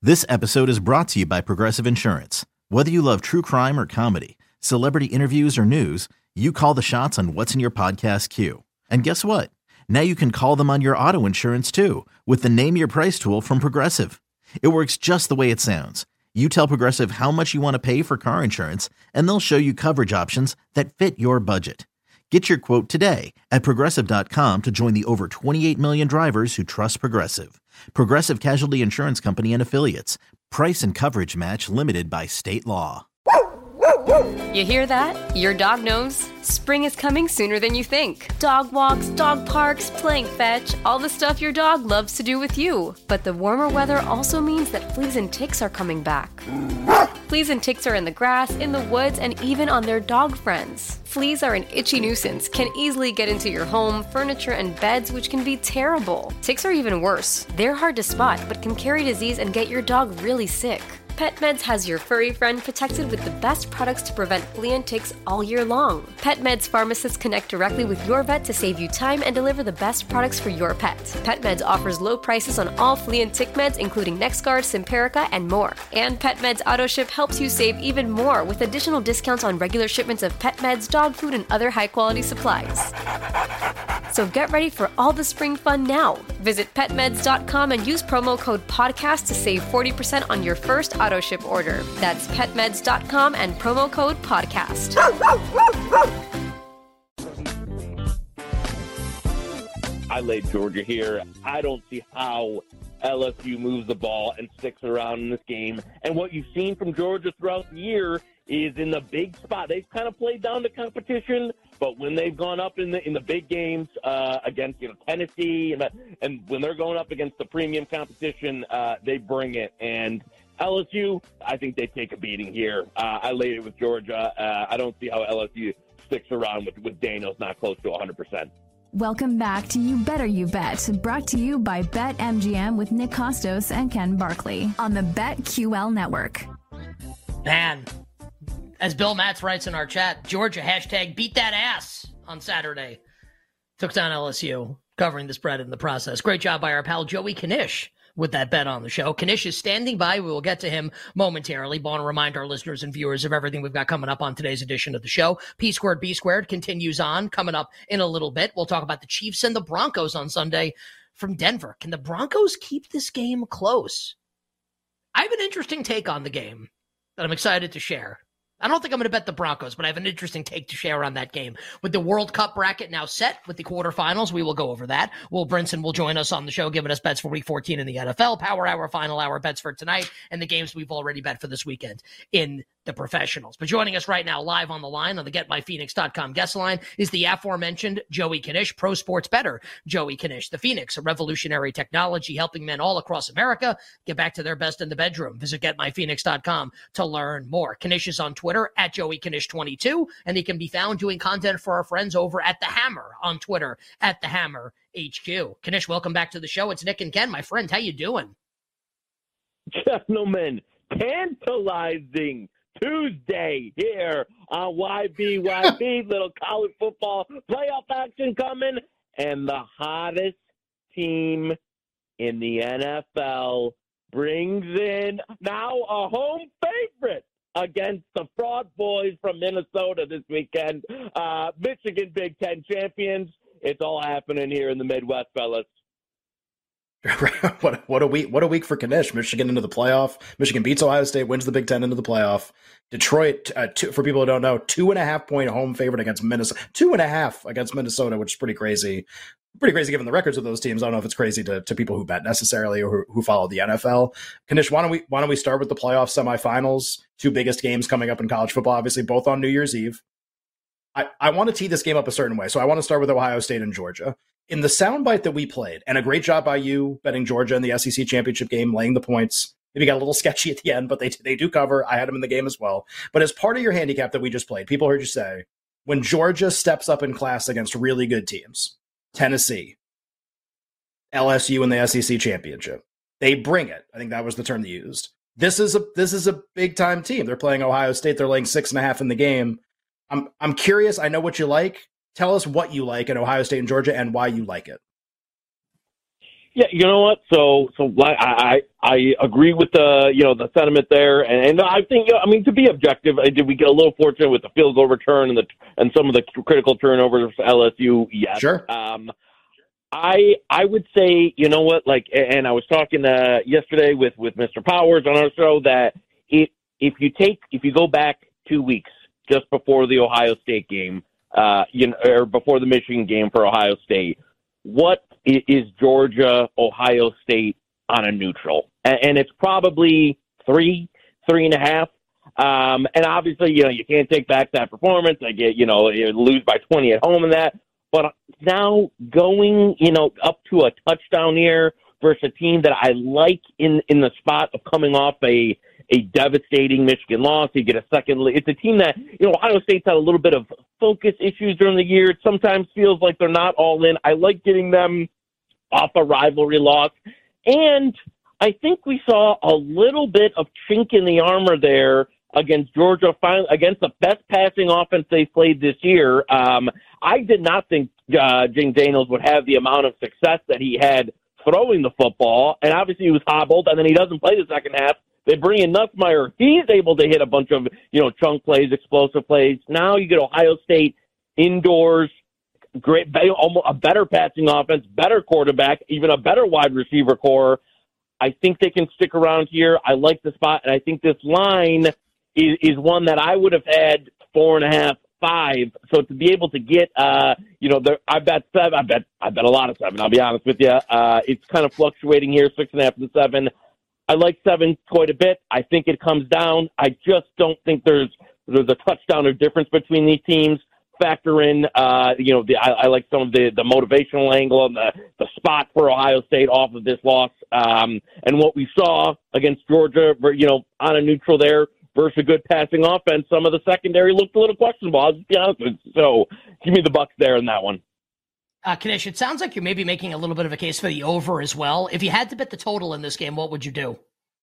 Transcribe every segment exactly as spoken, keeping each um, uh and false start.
This episode is brought to you by Progressive Insurance. Whether you love true crime or comedy, celebrity interviews or news, you call the shots on what's in your podcast queue. And guess what? Now you can call them on your auto insurance too with the Name Your Price tool from Progressive. It works just the way it sounds. You tell Progressive how much you want to pay for car insurance, and they'll show you coverage options that fit your budget. Get your quote today at Progressive dot com to join the over twenty-eight million drivers who trust Progressive. Progressive Casualty Insurance Company and Affiliates. Price and coverage match limited by state law. You hear that? Your dog knows spring is coming sooner than you think. Dog walks, dog parks, playing fetch, all the stuff your dog loves to do with you. But the warmer weather also means that fleas and ticks are coming back. Fleas and ticks are in the grass, in the woods, and even on their dog friends. Fleas are an itchy nuisance, can easily get into your home, furniture, and beds, which can be terrible. Ticks are even worse. They're hard to spot, but can carry disease and get your dog really sick. PetMeds has your furry friend protected with the best products to prevent flea and ticks all year long. PetMeds pharmacists connect directly with your vet to save you time and deliver the best products for your pet. PetMeds offers low prices on all flea and tick meds, including NexGard, Simparica, and more. And PetMeds AutoShip helps you save even more with additional discounts on regular shipments of pet meds, dog food, and other high-quality supplies. So get ready for all the spring fun now. Visit pet meds dot com and use promo code PODCAST to save forty percent on your first auto ship order. That's pet meds dot com and promo code podcast. I laid Georgia here. I don't see how L S U moves the ball and sticks around in this game. And what you've seen from Georgia throughout the year is in the big spot. They've kind of played down the competition, but when they've gone up in the in the big games uh, against you know Tennessee and and when they're going up against the premium competition, uh, they bring it. And L S U, I think they take a beating here. Uh, I laid it with Georgia. Uh, I don't see how L S U sticks around with, with Daniels not close to one hundred percent. Welcome back to You Better You Bet, brought to you by BetMGM with Nick Costos and Ken Barkley on the BetQL network. Man, as Bill Matz writes in our chat, Georgia hashtag beat that ass on Saturday. Took down L S U, covering the spread in the process. Great job by our pal Joey Knish with that bet on the show. Knish is standing by. We will get to him momentarily. But I want to remind our listeners and viewers of everything we've got coming up on today's edition of the show. P Squared B Squared continues on, coming up in a little bit. We'll talk about the Chiefs and the Broncos on Sunday from Denver. Can the Broncos keep this game close? I have an interesting take on the game that I'm excited to share. I don't think I'm going to bet the Broncos, but I have an interesting take to share on that game. With the World Cup bracket now set with the quarterfinals, we will go over that. Will Brinson will join us on the show, giving us bets for week fourteen in the N F L, Power Hour, Final Hour bets for tonight, and the games we've already bet for this weekend in the professionals. But joining us right now live on the line on the get my phoenix dot com guest line is the aforementioned Joey Knish, pro sports bettor Joey Knish. The Phoenix, a revolutionary technology helping men all across America get back to their best in the bedroom. Visit get my phoenix dot com to learn more. Knish is on Twitter at Joey Knish twenty-two, and he can be found doing content for our friends over at The Hammer on Twitter at The Hammer H Q. Knish, welcome back to the show. It's Nick and Ken, my friend. How you doing? Gentlemen, tantalizing Tuesday here on Y B Y B. Little college football playoff action coming, and the hottest team in the N F L brings in now a home favorite against the Fraud Boys from Minnesota this weekend. Uh, Michigan Big Ten champions. It's all happening here in the Midwest, fellas. what, what a week! What a week for Knish. Michigan into the playoff. Michigan beats Ohio State, wins the Big Ten into the playoff. Detroit, uh, two, for people who don't know, two and a half point home favorite against Minnesota. Two and a half against Minnesota, which is pretty crazy. Pretty crazy given the records of those teams. I don't know if it's crazy to, to people who bet necessarily or who, who follow the N F L. Knish, why don't we why don't we start with the playoff semifinals? Two biggest games coming up in college football, obviously both on New Year's Eve. I, I want to tee this game up a certain way, so I want to start with Ohio State and Georgia. In the soundbite that we played, and a great job by you betting Georgia in the S E C championship game, laying the points. Maybe got a little sketchy at the end, but they they do cover. I had them in the game as well. But as part of your handicap that we just played, people heard you say, when Georgia steps up in class against really good teams, Tennessee, L S U in the S E C championship, they bring it. I think that was the term they used. This is a this is a big time team. They're playing Ohio State. They're laying six and a half in the game. I'm I'm curious. I know what you like. Tell us what you like in Ohio State and Georgia and why you like it. Yeah, you know what? So, so I I, I agree with the you know the sentiment there, and, and I think you know, I mean to be objective, did we get a little fortunate with the field goal return and the and some of the critical turnovers for L S U? Yes. Sure. Um, I I would say you know what like, and I was talking uh, yesterday with, with Mister Powers on our show that it if you take if you go back two weeks just before the Ohio State game, uh, you know, or before the Michigan game for Ohio State, what is Georgia, Ohio State on a neutral? And it's probably three, three and a half. Um, and obviously, you know, you can't take back that performance. I get, you know, you lose by twenty at home and that. But now going, you know, up to a touchdown here versus a team that I like in, in the spot of coming off a, a devastating Michigan loss. You get a second. It's a team that, you know, Ohio State's had a little bit of focus issues during the year. It sometimes feels like they're not all in. I like getting them off a rivalry loss. And I think we saw a little bit of chink in the armor there against Georgia, against the best passing offense they played this year. Um, I did not think uh, James Daniels would have the amount of success that he had throwing the football. And obviously he was hobbled, and then he doesn't play the second half. They bring in Nussmeier. He's able to hit a bunch of, you know, chunk plays, explosive plays. Now you get Ohio State indoors, great, almost a better passing offense, better quarterback, even a better wide receiver core. I think they can stick around here. I like the spot, and I think this line is, is one that I would have had four and a half, five. So to be able to get, uh, you know, there, I bet seven. I bet I bet a lot of seven. I'll be honest with you. Uh, it's kind of fluctuating here, six and a half and seven. I like seven quite a bit. I think it comes down. I just don't think there's there's a touchdown or difference between these teams. Factor in, uh, you know, the, I, I like some of the, the motivational angle and the, the spot for Ohio State off of this loss. Um, and what we saw against Georgia, you know, on a neutral there versus a good passing offense, some of the secondary looked a little questionable. I'll just be honest with you. So give me the Bucs there in that one. Uh, Kanish, it sounds like you're maybe making a little bit of a case for the over as well. If you had to bet the total in this game, what would you do?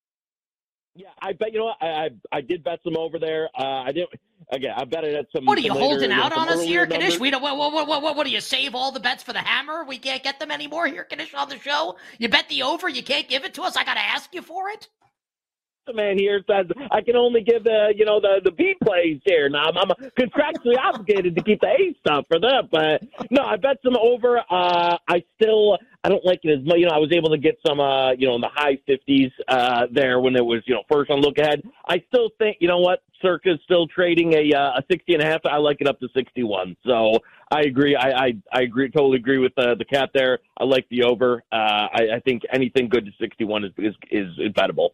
Yeah, I bet, you know what, I I, I did bet some over there. Uh, I didn't, again, I bet it at some. What are you later, holding you know, out on us here, numbers. Kanish? We don't, what, what, what, what, what do you save all the bets for the hammer? We can't get them anymore here, Kanish, on the show? You bet the over, you can't give it to us? I got to ask you for it? The man here says I can only give the you know the the B plays here. Now I'm, I'm contractually obligated to keep the A stuff for that, but no, I bet some over. Uh, I still I don't like it as much. You know, I was able to get some uh, you know in the high fifties uh, there when it was you know first on look ahead. I still think you know what Circa's still trading a uh, a sixty and a half. I like it up to sixty-one. So I agree. I I, I agree. Totally agree with uh, the cat there. I like the over. Uh, I, I think anything good to sixty-one is is is, is bettable.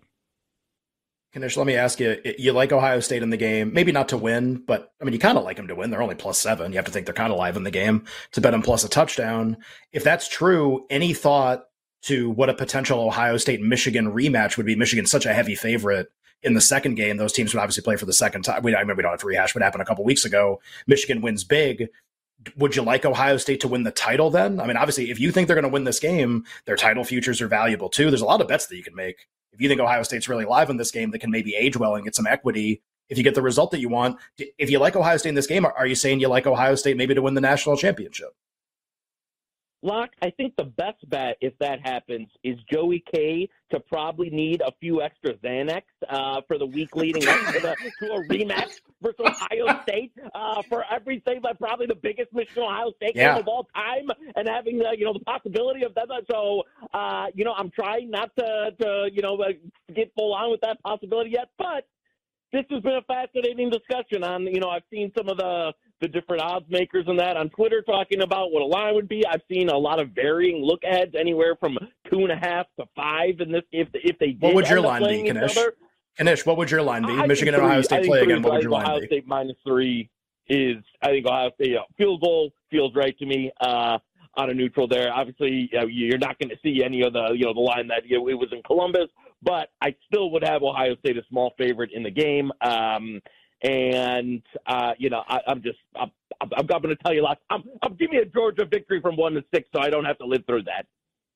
Kanish, let me ask you, you like Ohio State in the game, maybe not to win, but I mean, you kind of like them to win. They're only plus seven. You have to think they're kind of live in the game to bet them plus a touchdown. If that's true, any thought to what a potential Ohio State-Michigan rematch would be? Michigan's such a heavy favorite in the second game. Those teams would obviously play for the second time. We, I remember we don't have to rehash what happened a couple weeks ago. Michigan wins big. Would you like Ohio State to win the title then? I mean, obviously, if you think they're going to win this game, their title futures are valuable too. There's a lot of bets that you can make. If you think Ohio State's really live in this game, that can maybe age well and get some equity if you get the result that you want. If you like Ohio State in this game, are you saying you like Ohio State maybe to win the national championship? Locke, I think the best bet, if that happens, is Joey K to probably need a few extra Xanax uh, for the week leading up to, the, to a rematch versus Ohio State uh, for everything, but probably the biggest Michigan-Ohio State yeah. game of all time, and having the, you know, the possibility of that. So, uh, you know, I'm trying not to, to you know, get full on with that possibility yet, but this has been a fascinating discussion on, you know, I've seen some of the the different odds makers and that on Twitter talking about what a line would be. I've seen a lot of varying look aheads, anywhere from two and a half to five in this. If if they did what would your end up line be, playing each Kanish? other. Kanish, what would your line be? I Michigan and three, Ohio State play again. What would your line Ohio be? State minus three is, I think Ohio State, you know, field goal feels right to me uh, on a neutral there. Obviously, you know, you're not going to see any of the, you know, the line that, you know, it was in Columbus, but I still would have Ohio State a small favorite in the game. Um, and, uh, you know, I, I'm just, I'm, I'm, I'm going to tell you, lots. I'm, I'm giving me a Georgia victory from one to six, so I don't have to live through that.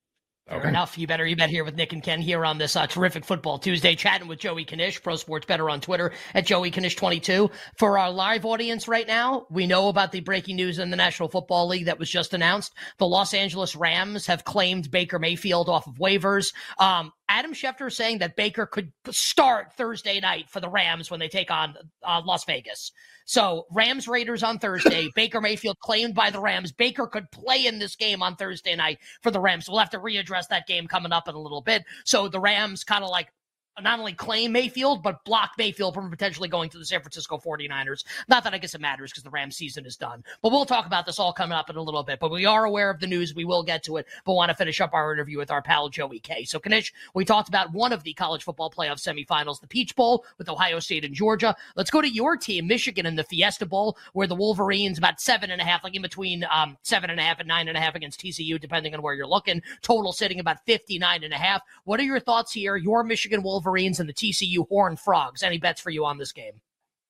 Fair okay. enough. You better, you bet here with Nick and Ken here on this uh, terrific Football Tuesday, chatting with Joey Knish, Pro Sports Bettor on Twitter at Joey Knish twenty-two. For our live audience right now, we know about the breaking news in the National Football League that was just announced. The Los Angeles Rams have claimed Baker Mayfield off of waivers. Um, Adam Schefter is saying that Baker could start Thursday night for the Rams when they take on uh, Las Vegas. So Rams Raiders on Thursday, Baker Mayfield claimed by the Rams. Baker could play in this game on Thursday night for the Rams. We'll have to readdress that game coming up in a little bit. So the Rams kind of like not only claim Mayfield, but block Mayfield from potentially going to the San Francisco forty-niners. Not that I guess it matters because the Rams season is done. But we'll talk about this all coming up in a little bit. But we are aware of the news. We will get to it, but want to finish up our interview with our pal Joey K. So, Knish, we talked about one of the college football playoff semifinals, the Peach Bowl with Ohio State and Georgia. Let's go to your team, Michigan, in the Fiesta Bowl, where the Wolverines about seven and a half, like in between um, seven and a half and nine and a half against T C U, depending on where you're looking. Total sitting about fifty-nine and a half. What are your thoughts here? Your Michigan Wolverines and the T C U Horned Frogs. Any bets for you on this game?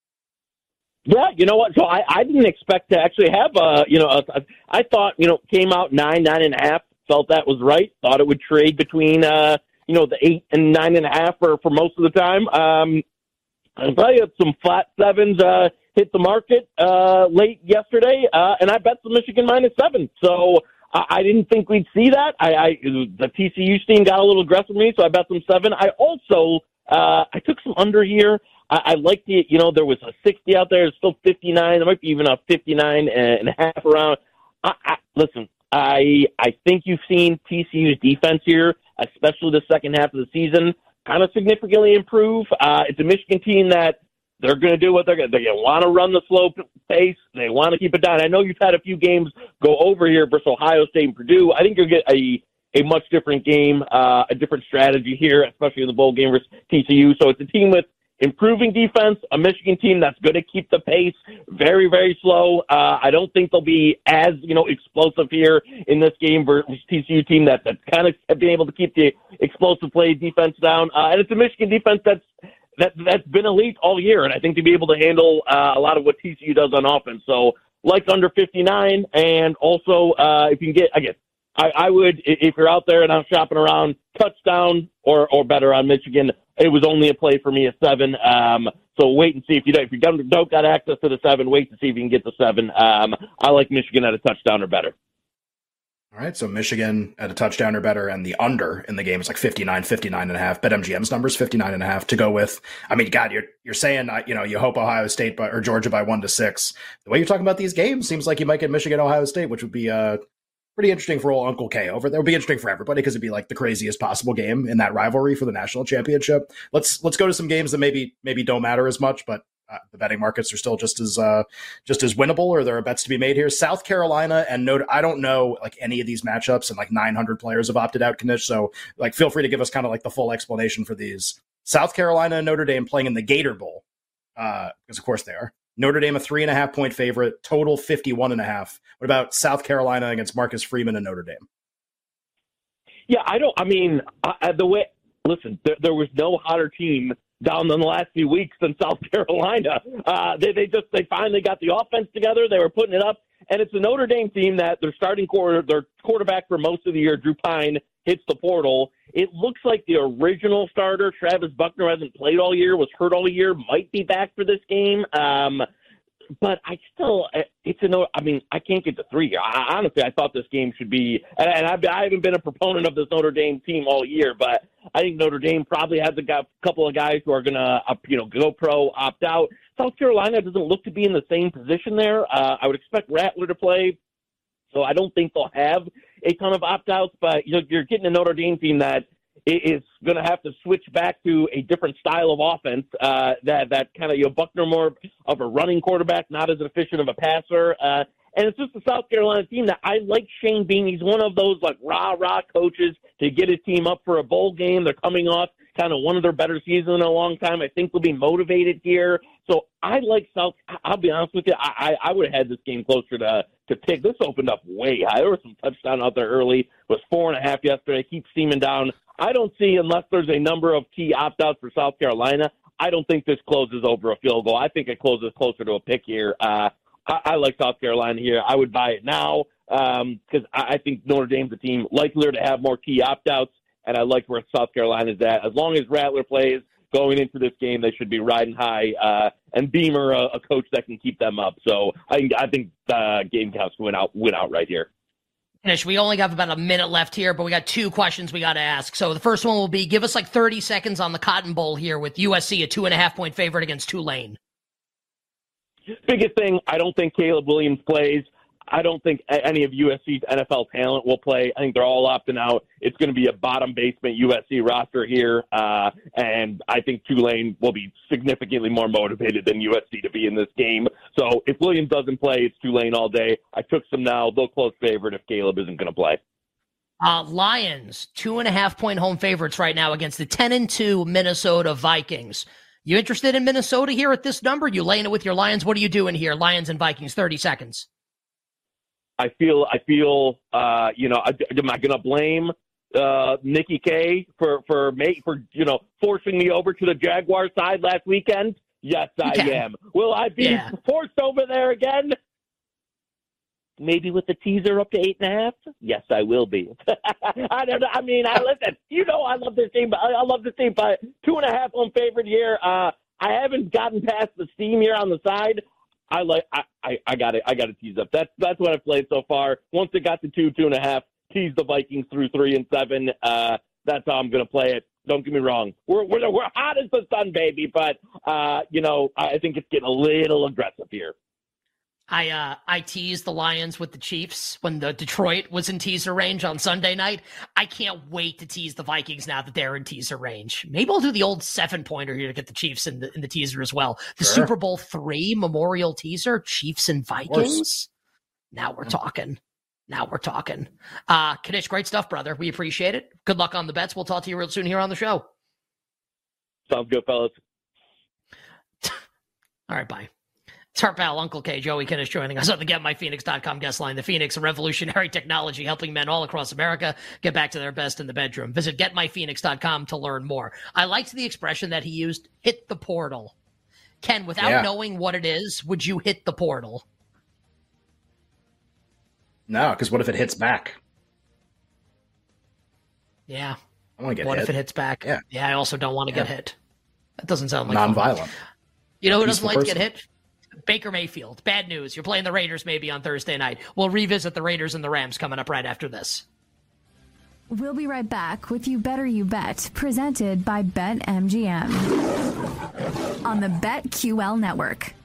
Yeah, you know what? So I, I didn't expect to actually have a, you know, a, a, I thought, you know, came out nine, nine and a half, felt that was right. Thought it would trade between, uh, you know, the eight and nine and a half for, for most of the time. Um, I'll tell you, some flat sevens uh, hit the market uh, late yesterday, uh, and I bet the Michigan minus seven. So I, I didn't think we'd see that. I, I the T C U team got a little aggressive with me, so I bet them seven. I also uh, I took some under here. I, I liked it. You know, there was a sixty out there. It's still fifty-nine. There might be even a fifty-nine and a half around. I, I, listen, I I think you've seen T C U's defense here, especially the second half of the season, kind of significantly improve. Uh, it's a Michigan team that they're going to do what they're going to. They want to run the slow pace. They want to keep it down. I know you've had a few games go over here versus Ohio State and Purdue. I think you'll get a a much different game, uh, a different strategy here, especially in the bowl game versus T C U. So it's a team with improving defense, a Michigan team that's going to keep the pace very, very slow. Uh, I don't think they'll be as, you know, explosive here in this game versus T C U team that, that's kind of been able to keep the explosive play defense down. Uh, and it's a Michigan defense that's, that, that's been elite all year. And I think to be able to handle uh, a lot of what T C U does on offense. So like under fifty-nine, and also uh, if you can get, I guess, I, I would, if you're out there and I'm shopping around, touchdown or, or better on Michigan. It was only a play for me at seven. Um, so wait and see if you don't, if you don't, don't got access to the seven, wait to see if you can get the seven. Um, I like Michigan at a touchdown or better. All right. So Michigan at a touchdown or better, and the under in the game is like fifty-nine, fifty-nine and a half. BetMGM's numbers fifty-nine and a half to go with. I mean, God, you're, you're saying, you know, you hope Ohio State by, or Georgia by one to six. The way you're talking about these games seems like you might get Michigan, Ohio State, which would be, uh, pretty interesting for old Uncle K over there. It'll be interesting for everybody because it'd be like the craziest possible game in that rivalry for the national championship. Let's let's go to some games that maybe maybe don't matter as much, but uh, the betting markets are still just as uh, just as winnable, or there are bets to be made here. South Carolina and Notre. I don't know like any of these matchups, and like nine hundred players have opted out, Knish. So like, feel free to give us kind of like the full explanation for these. South Carolina and Notre Dame playing in the Gator Bowl, uh, because of course they are. Notre Dame, a three and a half point favorite, total fifty-one and a half. What about South Carolina against Marcus Freeman and Notre Dame? Yeah, I don't, I mean, I, the way, listen, there, there was no hotter team down in the last few weeks than South Carolina. Uh, they, they just, they finally got the offense together. They were putting it up. And it's a Notre Dame team that their starting quarter, their quarterback for most of the year, Drew Pine, hits the portal. It looks like the original starter, Travis Buckner, hasn't played all year, was hurt all year, might be back for this game. Um, but I still, it's a no. I mean, I can't get to three. I, honestly, I thought this game should be, and, and I've, I haven't been a proponent of this Notre Dame team all year, but I think Notre Dame probably has a couple of guys who are going to, you know, go pro, opt out. South Carolina doesn't look to be in the same position there. Uh, I would expect Rattler to play, so I don't think they'll have a ton of opt-outs, but you know, you're getting a Notre Dame team that is going to have to switch back to a different style of offense, uh, that, that kind of, you know, Buckner more of a running quarterback, not as efficient of a passer. Uh, and it's just the South Carolina team that I like Shane Bean. He's one of those like rah-rah coaches to get his team up for a bowl game. They're coming off kind of one of their better seasons in a long time. I think they'll be motivated here. So I like South. I'll be honest with you. I, I would have had this game closer to, to pick. This opened up way high. There was some touchdown out there early. It was four and a half yesterday. Keeps steaming down. I don't see, unless there's a number of key opt-outs for South Carolina, I don't think this closes over a field goal. I think it closes closer to a pick here. Uh, I, I like South Carolina here. I would buy it now. because um, I, I think Notre Dame's a team likelier to have more key opt-outs, and I like where South Carolina's at. As long as Rattler plays going into this game, they should be riding high, uh, and Beamer, a, a coach that can keep them up. So I, I think uh, Gamecocks win out, win out right here. Finish. We only have about a minute left here, but we got two questions we got to ask. So the first one will be, give us like thirty seconds on the Cotton Bowl here with U S C, a two and a half point favorite against Tulane. Biggest thing, I don't think Caleb Williams plays. I don't think any of U S C's N F L talent will play. I think they're all opting out. It's going to be a bottom basement U S C roster here, uh, and I think Tulane will be significantly more motivated than U S C to be in this game. So if Williams doesn't play, it's Tulane all day. I took some now. They'll close favorite if Caleb isn't going to play. Uh, Lions, two and a half point home favorites right now against the ten and two Minnesota Vikings. You interested in Minnesota here at this number? You laying it with your Lions? What are you doing here? Lions and Vikings, thirty seconds. I feel, I feel, uh, you know, am I going to blame uh, Nikki K for for make, for you know forcing me over to the Jaguar side last weekend? Yes, I okay. am. Will I be yeah. forced over there again? Maybe with the teaser up to eight and a half? Yes, I will be. I don't know. I mean, I listen. You know, I love this team. I, I love this team. But two and a half home favorite here. Uh, I haven't gotten past the steam here on the side. I like. I, I, I got it. I got to tease up. That's that's what I've played so far. Once it got to two, two and a half, tease the Vikings through three and seven. Uh, that's how I'm going to play it. Don't get me wrong. We're we're we're hot as the sun, baby. But uh, you know, I think it's getting a little aggressive here. I uh, I teased the Lions with the Chiefs when the Detroit was in teaser range on Sunday night. I can't wait to tease the Vikings now that they're in teaser range. Maybe I'll do the old seven pointer here to get the Chiefs in the in the teaser as well. The sure. Super Bowl three Memorial teaser, Chiefs and Vikings. Now we're talking. Now we're talking. Uh, Kanish, great stuff, brother. We appreciate it. Good luck on the bets. We'll talk to you real soon here on the show. Sounds good, fellas. All right, bye. It's our pal, Uncle K, Joey Kanish, joining us on the Get My Phoenix dot com guest line. The Phoenix, a revolutionary technology helping men all across America get back to their best in the bedroom. Visit Get My Phoenix dot com to learn more. I liked the expression that he used, hit the portal. Ken, without yeah. knowing what it is, would you hit the portal? No, because what if it hits back? Yeah. I want to get what hit. What if it hits back? Yeah. Yeah, I also don't want to yeah. get hit. That doesn't sound like non-violent. Fun. You know who doesn't like person. to get hit? Baker Mayfield. Bad news. You're playing the Raiders maybe on Thursday night. We'll revisit the Raiders and the Rams coming up right after this. We'll be right back with You Better You Bet, presented by BetMGM on the BetQL network.